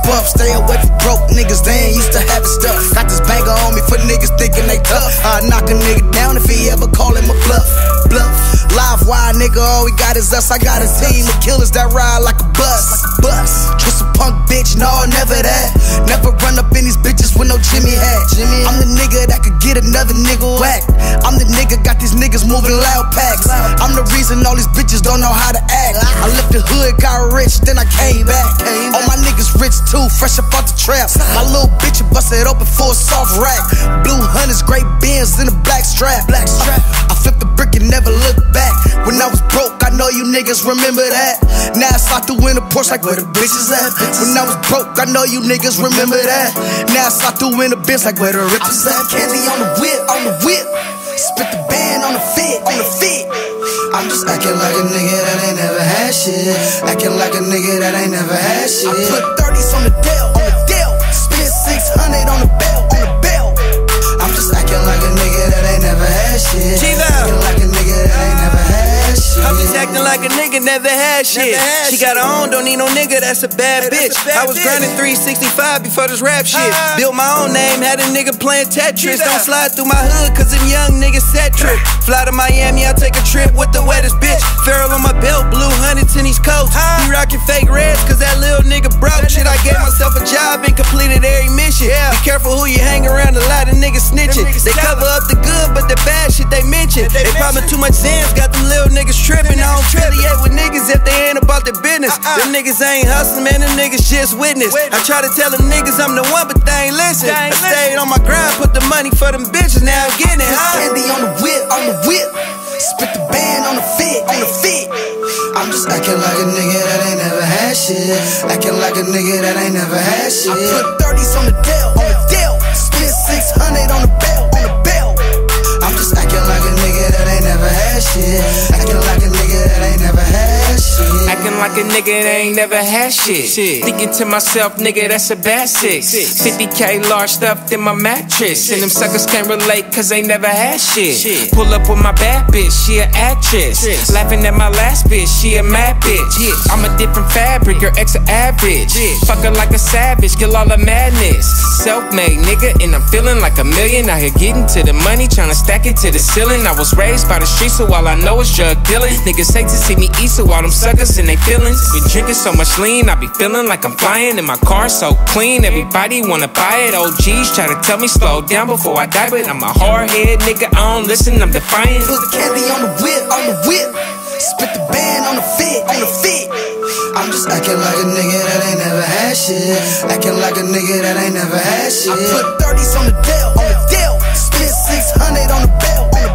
buff. Stay away from broke niggas, they ain't used to having stuff. Got this banger on me for niggas thinking they tough. I knock a nigga down if he ever call him a bluff. Live wire, nigga, all we got is us. I got a team of killers that ride like a bus. Twist a punk bitch, no, never that. Never run up in these bitches with no Jimmy hat. I'm the nigga that could get another nigga whack. I'm the nigga got these niggas moving loud packs. I'm the reason all these bitches don't know how to act. I left the hood, got rich, then I came back. All my niggas rich too, fresh up out the trap. My little bitch busted open for a soft rack. Blue hunters, great Benz in a black strap. I flipped the brick and never looked back. When I was broke, I know you niggas remember that. Now I slide through in a Porsche like where the bitches at. When I was broke, I know you niggas remember that. Now I slide through in a Benz like where the rippers at. Candy on the whip, spit the band on the fit, I'm just acting like a nigga that ain't never had shit. Acting like a nigga that ain't never had shit. I put 30s on the deal, spit 600 on the bell, I'm just acting like a nigga that ain't never had shit. Acting like a nigga that ain't never had shit. I'm just acting like a nigga never had shit. She got her own, don't need no nigga, that's a bad bitch. I was grinding 365 before this rap shit. Built my own name, had a nigga playing Tetris. Don't slide through my hood, cause them young niggas set trip. Fly to Miami, I take a trip with the wettest bitch. Ferrell on my belt, blue hundreds in these coats. He rockin' fake reds, cause that little nigga broke. Shit, I gave myself a job and completed every mission. Be careful who you hang around, a lot of niggas snitching. They cover up the good, but the bad shit they mention. They poppin' too much Zans, got them little niggas trippin'. I don't affiliate with niggas if they ain't about their business. Them niggas ain't hustlin', man, them niggas just witness. I try to tell them niggas I'm the one, but they ain't listen. I stayed on my grind, put the money for them bitches, now I'm getting it, Candy on the whip, spit the band on the fit, I'm just acting like a nigga that ain't never had shit. Acting like a nigga that ain't never had shit. I put 30s on the deal, spit 600 on the bell, I'm just acting like a nigga that ain't never had shit. Acting like a nigga that ain't never had shit. Acting like a nigga that ain't never had shit. Thinking to myself, nigga, that's a bad 6. 50K large stuffed in my mattress. And them suckers can't relate cause they never had shit. Pull up with my bad bitch, she an actress. Laughing at my last bitch, she a mad bitch. I'm a different fabric, your ex a average. Fuck her like a savage, kill all the madness. Self-made nigga, and I'm feeling like a million. Out here getting to the money, trying to stack it to the ceiling. I was raised by the streets, so all I know is drug dealing. Niggas hate to see me eat, so all them suckers in they feelings. Been drinking so much lean, I be feeling like I'm flying. And my car so clean, everybody wanna buy it. OGs try to tell me slow down before I die, but I'm a hard head nigga, I don't listen, I'm defiant. Put the candy on the whip, spit the band on the fit, I'm just acting like a nigga that ain't never had shit. Acting like a nigga that ain't never had shit. I put 30s on the deal, spit 600 on the bell,